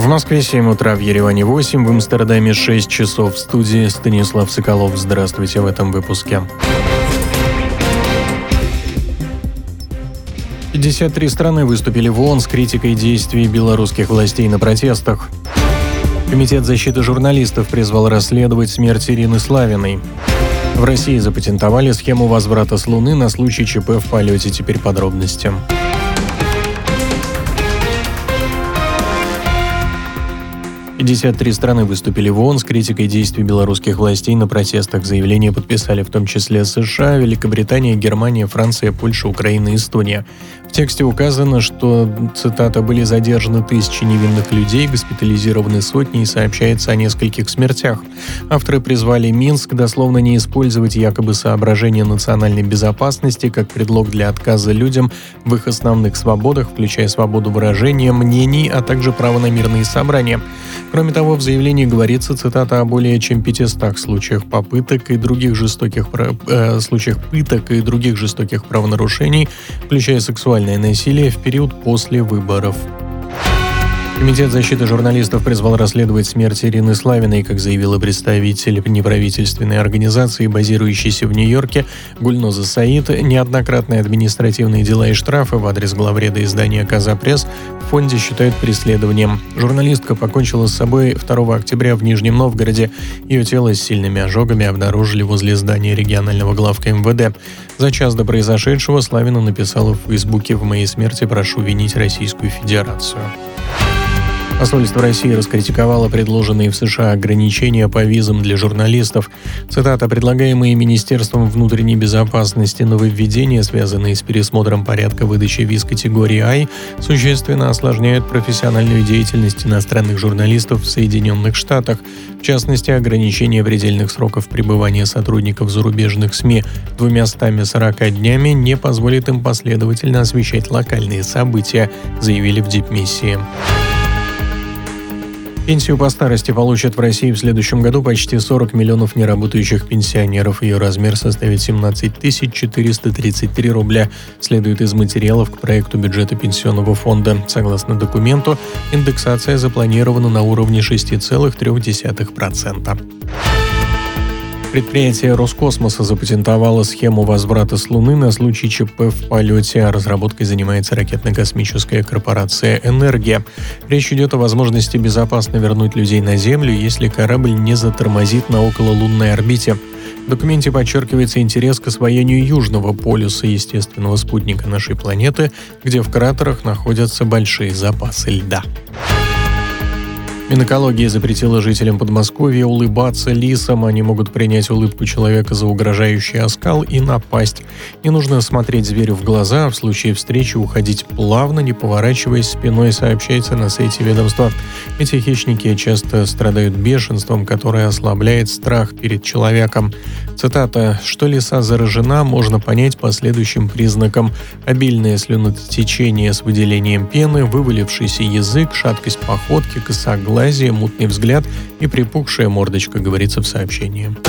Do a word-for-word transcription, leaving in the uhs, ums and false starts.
В Москве семь утра, в Ереване восемь, в Амстердаме шесть часов. В студии Станислав Соколов. Здравствуйте в этом выпуске. пятьдесят три страны выступили в ООН с критикой действий белорусских властей на протестах. Комитет защиты журналистов призвал расследовать смерть Ирины Славиной. В России запатентовали схему возврата с Луны на случай ЧП в полете. Теперь подробности. пятьдесят три страны выступили в ООН с критикой действий белорусских властей на протестах. Заявления подписали в том числе США, Великобритания, Германия, Франция, Польша, Украина и Эстония. В тексте указано, что, цитата, «были задержаны тысячи невинных людей, госпитализированы сотни и сообщается о нескольких смертях». Авторы призвали Минск дословно не использовать якобы соображения национальной безопасности как предлог для отказа людям в их основных свободах, включая свободу выражения мнений, а также право на мирные собрания. Кроме того, в заявлении говорится, цитата, о более чем пятистах случаях попыток и других жестоких э, случаях пыток и других жестоких правонарушений, включая сексуальное насилие в период после выборов. Комитет защиты журналистов призвал расследовать смерть Ирины Славиной, как заявила представитель неправительственной организации, базирующейся в Нью-Йорке, Гульноза Саид. Неоднократные административные дела и штрафы в адрес главреда издания «Каза Пресс» в фонде считают преследованием. Журналистка покончила с собой второго октября в Нижнем Новгороде. Ее тело с сильными ожогами обнаружили возле здания регионального главка эм вэ дэ. За час до произошедшего Славина написала в Фейсбуке: «В моей смерти прошу винить Российскую Федерацию». Посольство России раскритиковало предложенные в США ограничения по визам для журналистов. Цитата: «Предлагаемые Министерством внутренней безопасности нововведения, связанные с пересмотром порядка выдачи виз категории А, существенно осложняют профессиональную деятельность иностранных журналистов в Соединенных Штатах. В частности, ограничение предельных сроков пребывания сотрудников зарубежных СМИ двумястами сорока днями не позволит им последовательно освещать локальные события», заявили в дипмиссии. Пенсию по старости получат в России в следующем году почти сорок миллионов неработающих пенсионеров. Ее размер составит семнадцать тысяч четыреста тридцать три рубля, следует из материалов к проекту бюджета Пенсионного фонда. Согласно документу, индексация запланирована на уровне шесть целых три десятых процента. Предприятие Роскосмоса запатентовало схему возврата с Луны на случай ЧП в полете. Разработкой занимается ракетно-космическая корпорация «Энергия». Речь идет о возможности безопасно вернуть людей на Землю, если корабль не затормозит на окололунной орбите. В документе подчеркивается интерес к освоению южного полюса, естественного спутника нашей планеты, где в кратерах находятся большие запасы льда. Минэкология запретила жителям Подмосковья улыбаться лисам. Они могут принять улыбку человека за угрожающий оскал и напасть. Не нужно смотреть зверю в глаза, а в случае встречи уходить плавно, не поворачиваясь спиной, сообщается на сайте ведомства. Эти хищники часто страдают бешенством, которое ослабляет страх перед человеком. Цитата: «Что лиса заражена, можно понять по следующим признакам: обильное слюнотечение с выделением пены, вывалившийся язык, шаткость походки, косоглазие, мутный взгляд и припухшая мордочка», говорится в сообщении.